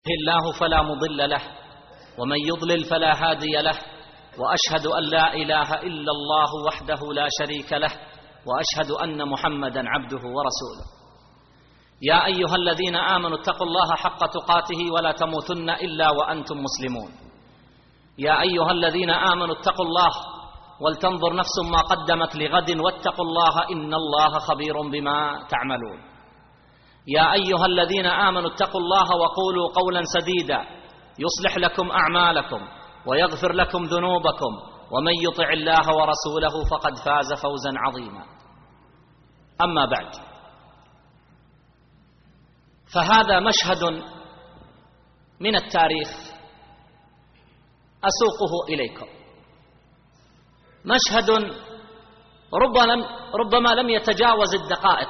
الله فلا مضل له ومن يضلل فلا هادي له، وأشهد أن لا إله إلا الله وحده لا شريك له، وأشهد أن محمدا عبده ورسوله. يا أيها الذين آمنوا اتقوا الله حق تقاته ولا تموتن إلا وأنتم مسلمون. يا أيها الذين آمنوا اتقوا الله ولتنظر نفس ما قدمت لغد واتقوا الله إن الله خبير بما تعملون. يا أيها الذين آمنوا اتقوا الله وقولوا قولا سديدا يصلح لكم أعمالكم ويغفر لكم ذنوبكم، ومن يطع الله ورسوله فقد فاز فوزا عظيما. أما بعد، فهذا مشهد من التاريخ أسوقه إليكم، مشهد ربما لم يتجاوز الدقائق،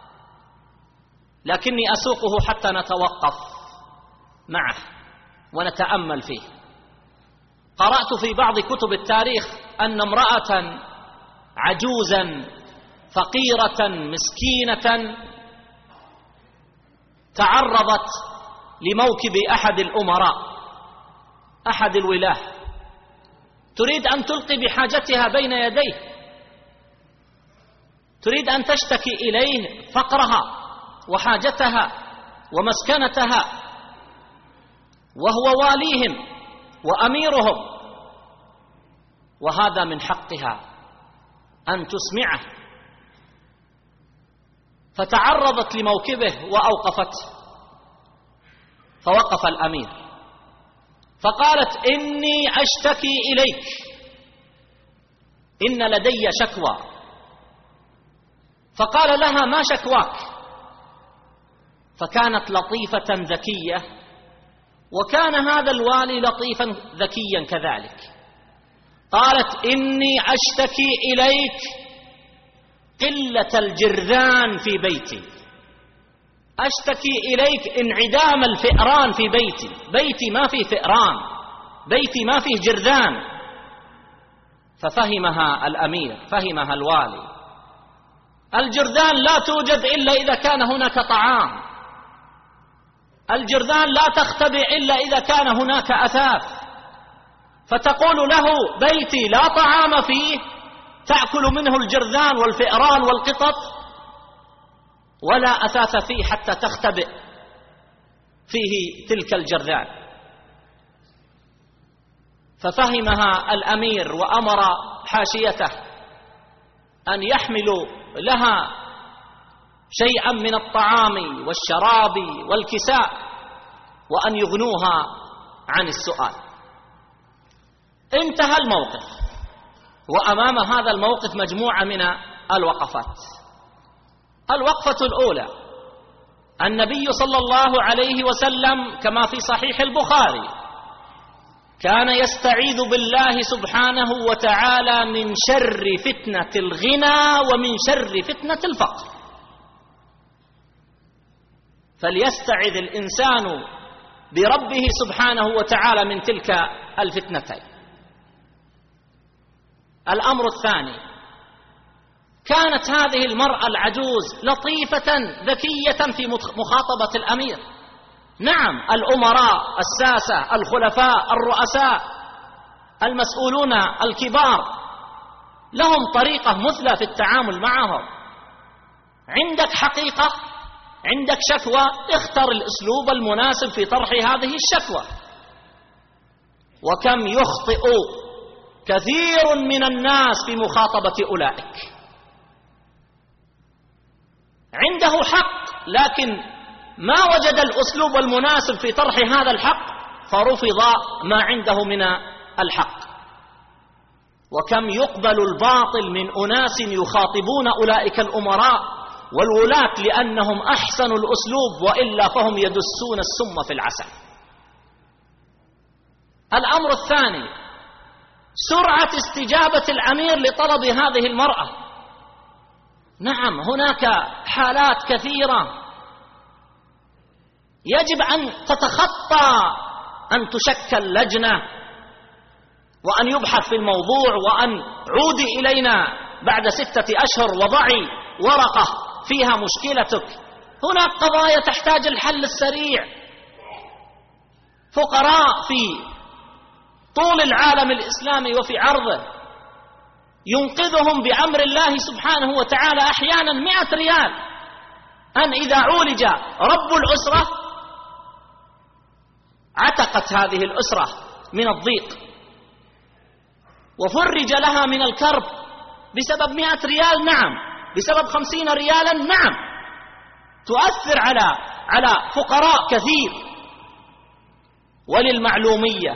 لكني أسوقه حتى نتوقف معه ونتأمل فيه. قرأت في بعض كتب التاريخ أن امرأة عجوزا فقيرة مسكينة تعرضت لموكب أحد الأمراء أحد الولاة، تريد أن تلقي بحاجتها بين يديه، تريد أن تشتكي إليه فقرها وحاجتها ومسكنتها، وهو واليهم وأميرهم، وهذا من حقها أن تسمعه. فتعرضت لموكبه وأوقفته، فوقف الأمير فقالت: إني أشتكي إليك، إن لدي شكوى. فقال لها: ما شكواك؟ فكانت لطيفة ذكية، وكان هذا الوالي لطيفا ذكيا كذلك. قالت: إني أشتكي إليك قلة الجرذان في بيتي، أشتكي إليك انعدام الفئران في بيتي، بيتي ما فيه فئران، بيتي ما فيه جرذان. ففهمها الأمير، فهمها الوالي. الجرذان لا توجد إلا إذا كان هناك طعام، الجرذان لا تختبئ إلا إذا كان هناك أثاث. فتقول له: بيتي لا طعام فيه، تأكل منه الجرذان والفئران والقطط، ولا أثاث فيه حتى تختبئ فيه تلك الجرذان. ففهمها الأمير وأمر حاشيته أن يحملوا لها شيئا من الطعام والشراب والكساء، وأن يغنوها عن السؤال. انتهى الموقف، وأمام هذا الموقف مجموعة من الوقفات. الوقفة الأولى: النبي صلى الله عليه وسلم كما في صحيح البخاري كان يستعيذ بالله سبحانه وتعالى من شر فتنة الغنى ومن شر فتنة الفقر. فليستعذ الإنسان بربه سبحانه وتعالى من تلك الفتنتين. الأمر الثاني: كانت هذه المرأة العجوز لطيفة ذكية في مخاطبة الأمير. نعم، الأمراء الساسة الخلفاء الرؤساء المسؤولون الكبار لهم طريقة مثلى في التعامل معهم. عندك حقيقة، عندك شكوى، اختر الأسلوب المناسب في طرح هذه الشكوى. وكم يخطئ كثير من الناس في مخاطبة أولئك، عنده حق لكن ما وجد الأسلوب المناسب في طرح هذا الحق، فرفض ما عنده من الحق. وكم يقبل الباطل من أناس يخاطبون أولئك الأمراء والولاة لأنهم أحسنوا الأسلوب، وإلا فهم يدسون السم في العسل. الأمر الثاني: سرعة استجابة الأمير لطلب هذه المرأة. نعم، هناك حالات كثيرة يجب أن تتخطى أن تشكل لجنة وأن يبحث في الموضوع وأن عودي إلينا بعد 6 أشهر وضعي ورقة فيها مشكلتك. هناك قضايا تحتاج الحل السريع. فقراء في طول العالم الإسلامي وفي عرضه، ينقذهم بأمر الله سبحانه وتعالى أحيانا 100 ريال، أن إذا عولج رب الأسرة عتقت هذه الأسرة من الضيق وفرج لها من الكرب بسبب 100 ريال. نعم، بسبب 50 ريالا. نعم، تؤثر على فقراء كثير. وللمعلومية،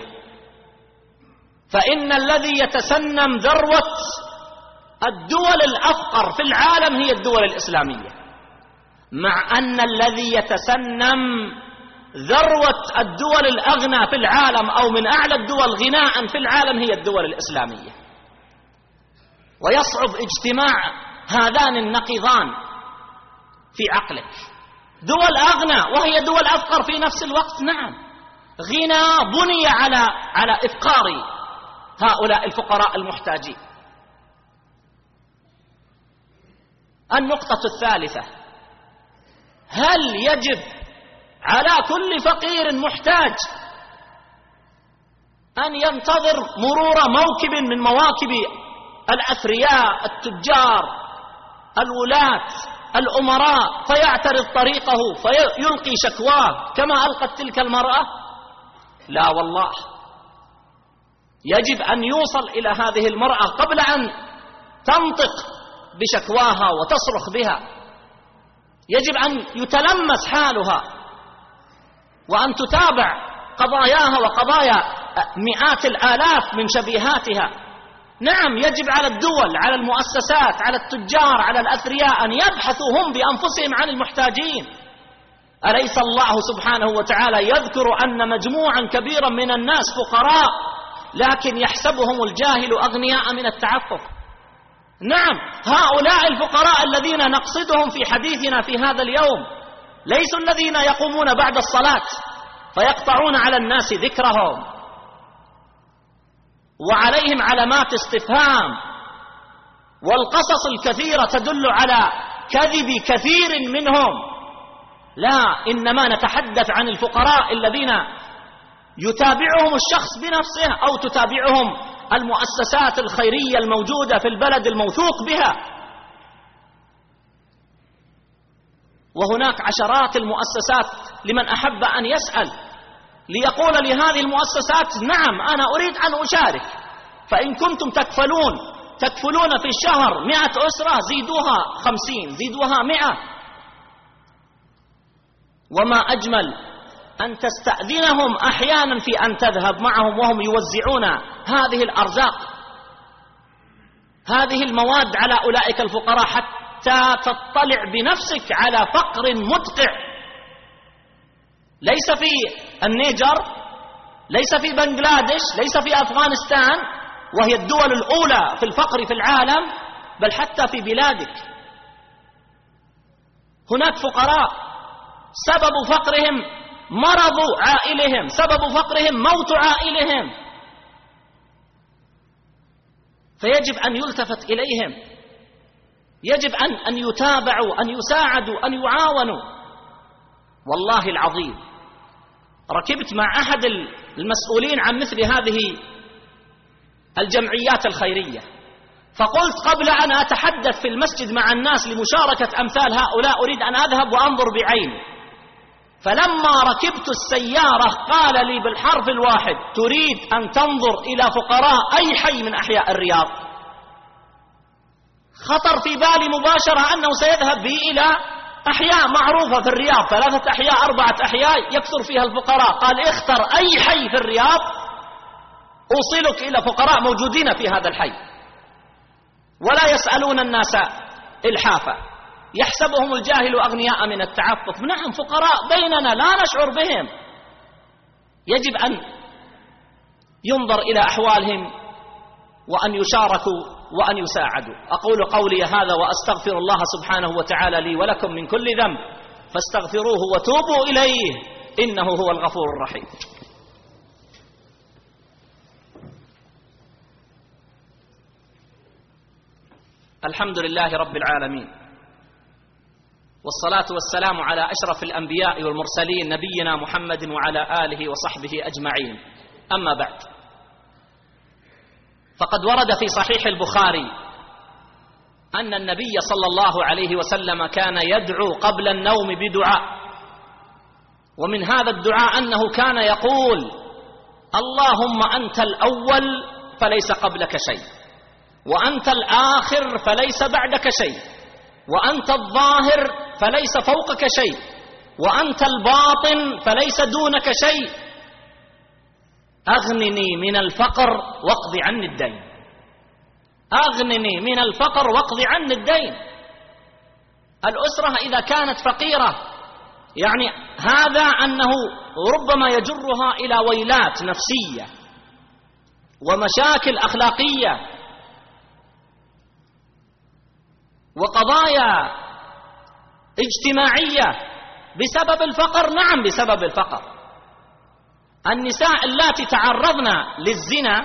فإن الذي يتسنم ذروة الدول الأفقر في العالم هي الدول الإسلامية، مع أن الذي يتسنم ذروة الدول الأغنى في العالم أو من أعلى الدول غناء في العالم هي الدول الإسلامية. ويصعب اجتماع هذان النقيضان في عقلك، دول أغنى وهي دول أفقر في نفس الوقت. نعم، غنى بني على إفقار هؤلاء الفقراء المحتاجين. النقطة الثالثة: هل يجب على كل فقير محتاج أن ينتظر مرور موكب من مواكب الأثرياء التجار الولاة الأمراء فيعترض طريقه فيلقي شكواه كما ألقت تلك المرأة؟ لا والله، يجب أن يوصل إلى هذه المرأة قبل أن تنطق بشكواها وتصرخ بها. يجب أن يتلمس حالها وأن تتابع قضاياها وقضايا مئات الآلاف من شبيهاتها. نعم، يجب على الدول، على المؤسسات، على التجار، على الأثرياء أن يبحثوا هم بأنفسهم عن المحتاجين. أليس الله سبحانه وتعالى يذكر أن مجموعا كبيرا من الناس فقراء لكن يحسبهم الجاهل أغنياء من التعفف؟ نعم، هؤلاء الفقراء الذين نقصدهم في حديثنا في هذا اليوم ليسوا الذين يقومون بعد الصلاة فيقطعون على الناس ذكرهم وعليهم علامات استفهام والقصص الكثيرة تدل على كذب كثير منهم. لا، إنما نتحدث عن الفقراء الذين يتابعهم الشخص بنفسه أو تتابعهم المؤسسات الخيرية الموجودة في البلد الموثوق بها. وهناك عشرات المؤسسات لمن أحب أن يسأل ليقول لهذه المؤسسات: نعم، أنا أريد أن أشارك، فإن كنتم تكفلون في الشهر 100 أسرة زيدوها 50، زيدوها 100. وما أجمل أن تستأذنهم أحيانا في أن تذهب معهم وهم يوزعون هذه الأرزاق، هذه المواد على أولئك الفقراء، حتى تطلع بنفسك على فقر مدقع. ليس في النيجر، ليس في بنغلاديش، ليس في أفغانستان وهي الدول الأولى في الفقر في العالم، بل حتى في بلادك هناك فقراء سبب فقرهم مرض عائلهم، سبب فقرهم موت عائلهم، فيجب أن يلتفت إليهم، يجب أن يتابعوا، أن يساعدوا، أن يعاونوا. والله العظيم ركبت مع أحد المسؤولين عن مثل هذه الجمعيات الخيرية، فقلت قبل أن أتحدث في المسجد مع الناس لمشاركة أمثال هؤلاء أريد أن أذهب وأنظر بعيني. فلما ركبت السيارة قال لي بالحرف الواحد: تريد أن تنظر إلى فقراء أي حي من أحياء الرياض؟ خطر في بالي مباشرة أنه سيذهب بي إلى أحياء معروفة في الرياض، 3 أحياء 4 أحياء يكثر فيها الفقراء. قال: اختر أي حي في الرياض أوصلك إلى فقراء موجودين في هذا الحي، ولا يسألون الناس إلحافا، يحسبهم الجاهل أغنياء من التعفف. نعم، فقراء بيننا لا نشعر بهم، يجب أن ينظر إلى أحوالهم وأن يشاركوا وأن يساعدوا. أقول قولي هذا وأستغفر الله سبحانه وتعالى لي ولكم من كل ذنب، فاستغفروه وتوبوا إليه إنه هو الغفور الرحيم. الحمد لله رب العالمين، والصلاة والسلام على أشرف الأنبياء والمرسلين نبينا محمد وعلى آله وصحبه أجمعين. أما بعد، فقد ورد في صحيح البخاري أن النبي صلى الله عليه وسلم كان يدعو قبل النوم بدعاء، ومن هذا الدعاء أنه كان يقول: اللهم أنت الأول فليس قبلك شيء، وأنت الآخر فليس بعدك شيء، وأنت الظاهر فليس فوقك شيء، وأنت الباطن فليس دونك شيء، أغنني من الفقر واقض عني الدين، أغنني من الفقر واقض عني الدين. الأسرة إذا كانت فقيرة يعني هذا أنه ربما يجرها إلى ويلات نفسية ومشاكل أخلاقية وقضايا اجتماعية بسبب الفقر. نعم، بسبب الفقر. النساء اللاتي تعرضن للزنا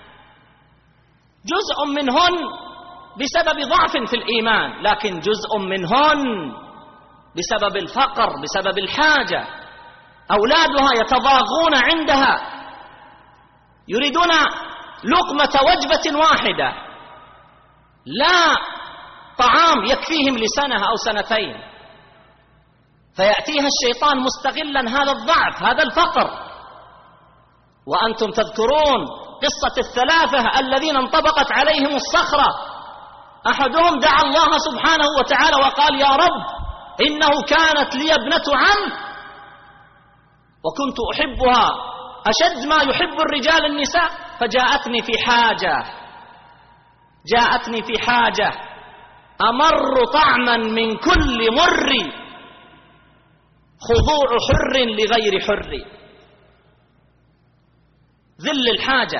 جزء منهن بسبب ضعف في الإيمان، لكن جزء منهن بسبب الفقر، بسبب الحاجة. أولادها يتضاغون عندها، يريدون لقمة وجبة واحدة، لا طعام يكفيهم لسنة أو سنتين، فيأتيها الشيطان مستغلا هذا الضعف، هذا الفقر. وأنتم تذكرون قصة الثلاثة الذين انطبقت عليهم الصخرة. أحدهم دعا الله سبحانه وتعالى وقال: يا رب، إنه كانت لي ابنة عم وكنت أحبها أشد ما يحب الرجال النساء، فجاءتني في حاجة أمر طعما من كل مر، خضوع حر لغير حر. ذل الحاجة،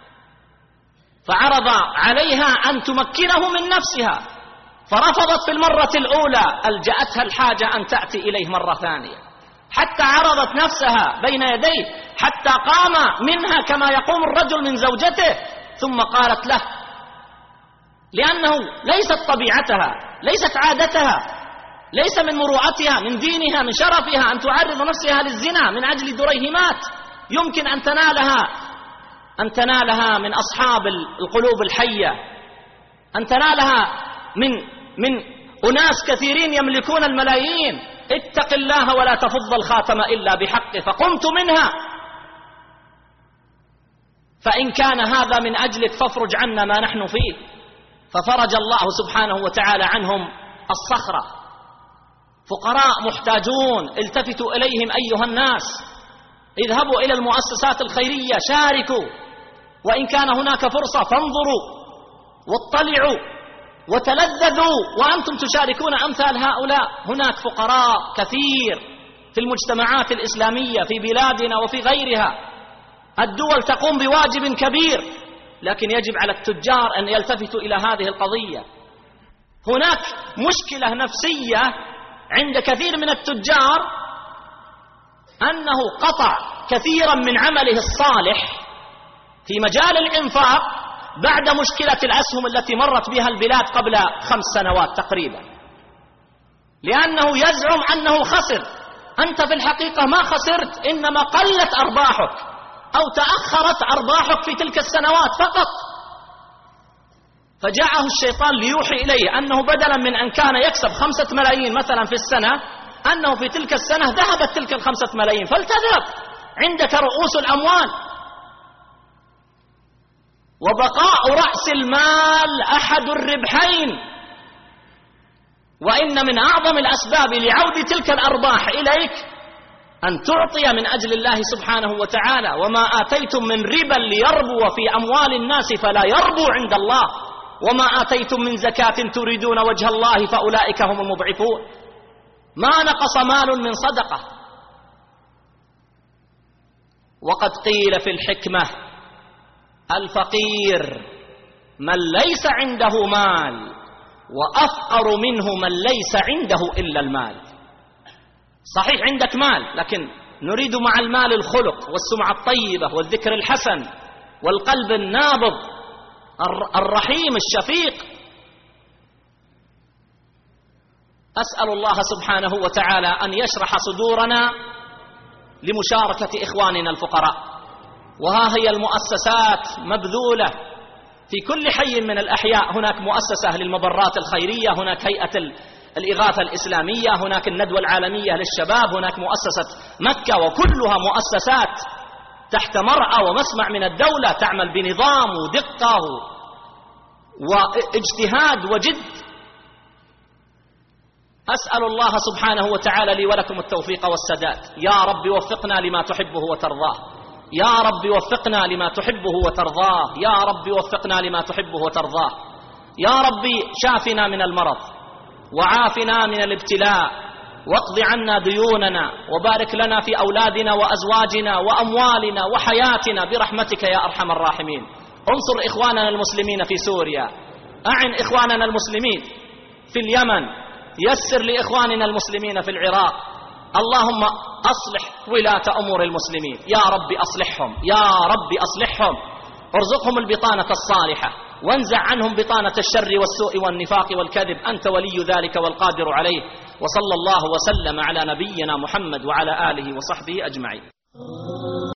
فعرض عليها أن تمكنه من نفسها، فرفضت في المرة الأولى، ألجأتها الحاجة أن تأتي إليه مرة ثانية، حتى عرضت نفسها بين يديه، حتى قام منها كما يقوم الرجل من زوجته، ثم قالت له، لأنه ليست طبيعتها، ليست عادتها، ليس من مروءتها، من دينها، من شرفها أن تعرض نفسها للزنا من أجل دريهمات يمكن أن تنالها من أصحاب القلوب الحية، أن تنالها من أناس كثيرين يملكون الملايين. اتق الله ولا تفض الخاتم إلا بحقه، فقمت منها، فإن كان هذا من أجلك فافرج عنا ما نحن فيه. ففرج الله سبحانه وتعالى عنهم الصخرة. فقراء محتاجون، التفتوا إليهم أيها الناس، اذهبوا إلى المؤسسات الخيرية، شاركوا، وإن كان هناك فرصة فانظروا واطلعوا وتلذذوا وأنتم تشاركون أمثال هؤلاء. هناك فقراء كثير في المجتمعات الإسلامية في بلادنا وفي غيرها. الدول تقوم بواجب كبير، لكن يجب على التجار أن يلتفتوا إلى هذه القضية. هناك مشكلة نفسية عند كثير من التجار، أنه قطع كثيرا من عمله الصالح في مجال الإنفاق بعد مشكلة الأسهم التي مرت بها البلاد قبل 5 سنوات تقريبا، لأنه يزعم أنه خسر. أنت في الحقيقة ما خسرت، إنما قلت أرباحك أو تأخرت أرباحك في تلك السنوات فقط. فجاءه الشيطان ليوحي إليه أنه بدلا من أن كان يكسب 5 ملايين مثلا في السنة، أنه في تلك السنة ذهبت تلك 5 ملايين، فلتذهب، عندك رؤوس الأموال. وبقاء رأس المال أحد الربحين، وإن من أعظم الأسباب لعود تلك الأرباح إليك أن تعطي من أجل الله سبحانه وتعالى. وما آتيتم من ربا ليربو في أموال الناس فلا يربو عند الله، وما آتيتم من زكاة تريدون وجه الله فأولئك هم المضعفون. ما نقص مال من صدقة. وقد قيل في الحكمة: الفقير من ليس عنده مال، وأفقر منه من ليس عنده إلا المال. صحيح عندك مال، لكن نريد مع المال الخلق والسمعة الطيبة والذكر الحسن والقلب النابض الرحيم الشفيق. أسأل الله سبحانه وتعالى أن يشرح صدورنا لمشاركة إخواننا الفقراء. وها هي المؤسسات مبذولة في كل حي من الأحياء، هناك مؤسسة للمبرات الخيرية، هناك هيئة الإغاثة الإسلامية، هناك الندوة العالمية للشباب، هناك مؤسسة مكة، وكلها مؤسسات تحت مرعى ومسمع من الدولة، تعمل بنظام ودقة واجتهاد وجد. أسأل الله سبحانه وتعالى لي ولكم التوفيق والسداد. يا رب وفقنا لما تحبه وترضاه، يا رب وفقنا لما تحبه وترضاه، يا رب وفقنا لما تحبه وترضاه. يا رب شافنا من المرض وعافنا من الابتلاء، واقض عنا ديوننا، وبارك لنا في أولادنا وأزواجنا وأموالنا وحياتنا برحمتك يا أرحم الراحمين. انصر إخواننا المسلمين في سوريا، أعن إخواننا المسلمين في اليمن، يسر لإخواننا المسلمين في العراق. اللهم أصلح ولاة أمور المسلمين، يا رب أصلحهم، يا رب أصلحهم، ارزقهم البطانة الصالحة، وانزع عنهم بطانة الشر والسوء والنفاق والكذب، أنت ولي ذلك والقادر عليه. وصلى الله وسلم على نبينا محمد وعلى آله وصحبه أجمعين.